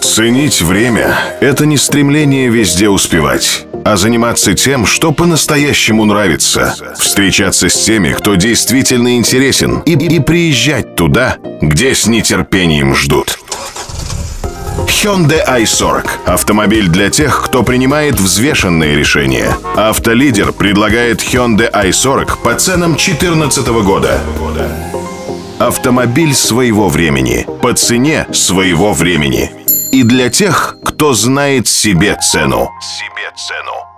Ценить время – это не стремление везде успевать, а заниматься тем, что по-настоящему нравится. Встречаться с теми, кто действительно интересен, и приезжать туда, где с нетерпением ждут. Hyundai i40 – автомобиль для тех, кто принимает взвешенные решения. Автолидер предлагает Hyundai i40 по ценам 2014 года. Автомобиль своего времени, по цене своего времени. И для тех, кто знает себе цену.